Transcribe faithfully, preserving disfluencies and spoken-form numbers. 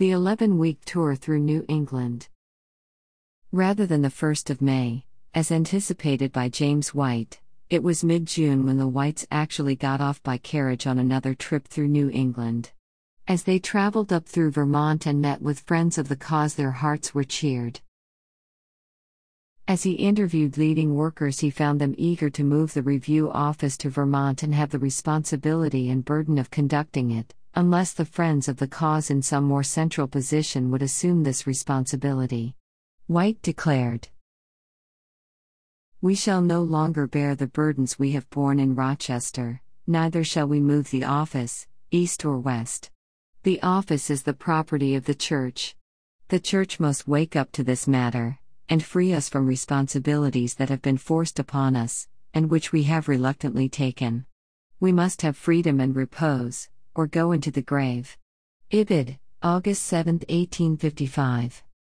The eleven-week tour through New England. Rather than the first of May, as anticipated by James White, it was mid-June when the Whites actually got off by carriage on another trip through New England. As they traveled up through Vermont and met with friends of the cause, their hearts were cheered. As he interviewed leading workers, he found them eager to move the review office to Vermont and have the responsibility and burden of conducting it, unless the friends of the cause in some more central position would assume this responsibility. White declared, "We shall no longer bear the burdens we have borne in Rochester, neither shall we move the office, east or west. The office is the property of the Church. The Church must wake up to this matter, and free us from responsibilities that have been forced upon us, and which we have reluctantly taken. We must have freedom and repose, or go into the grave." Ibid, August seventh, eighteen fifty-five.